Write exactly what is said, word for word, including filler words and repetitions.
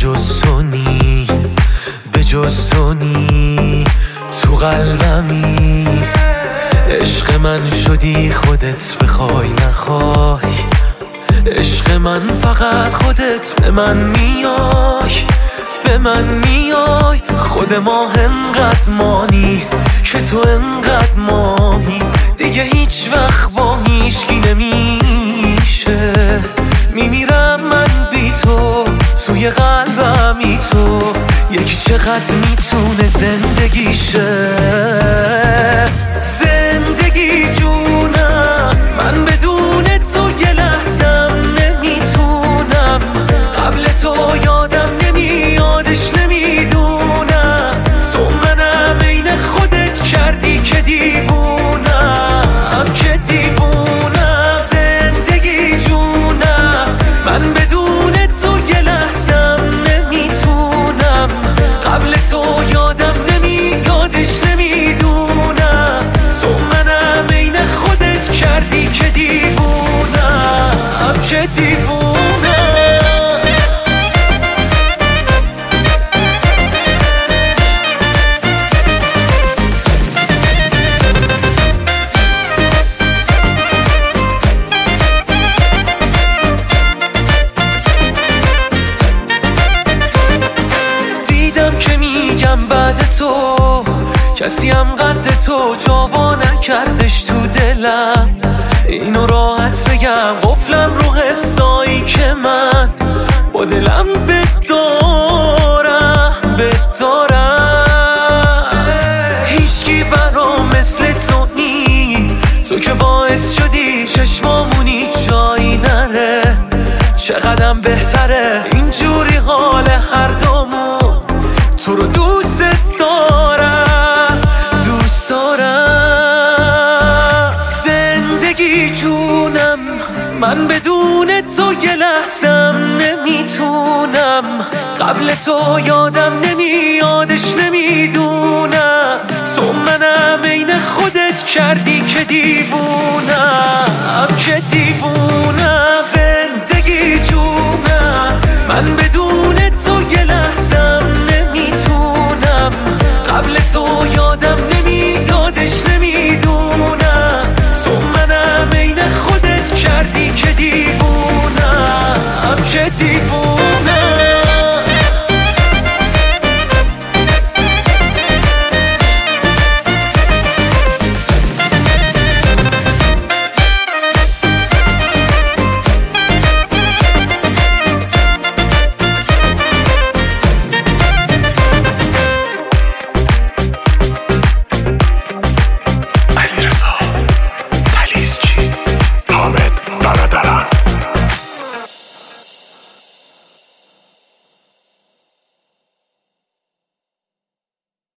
جز تو نی، به جز تو نی، تو قلبمی. عشق من شدی خودت بخوای نخوای، عشق من فقط خودت به من میای، به من میای. خود ما انقدر مانی که تو انقدر مانی، دیگه هیچ وقت با هیچکی نمیشه. میمیرم من بی تو، توی قلبمی تو، یکی چقدر میتونه زندگیشه. زندگی جونم، من بدون تو یه لحظم نمیتونم. قبل تو یادم نمیادش نمیدونم. تو منم عین خودت کردی که دیوونم، که دیوونم. زندگی جونم، من بدون تو یه لحظم نمیتونم. قبل تو یادم نمیادش نمیدونم. تو منم عین خودت کردی که دیوونم، که دیوونم. بعد تو کسی هم قد تو جاوا نکردش تو دلم. اینو راحت بگم قفلم رو حسایی که من با دلم بدارم بدارم. هیچکی برام مثل تو نی، تو که باعث شدی چشمامونی جایی نره. چقدرم بهتره اینجوری حال هر دومون. تو رو دوست دارم، دوست دارم. زندگی جونم، من بدون تو یه لحظم نمیتونم. قبل تو یادم نمیادش نمیدونم. تو منم عین خودت کردی که دیوونم، که دیوونم.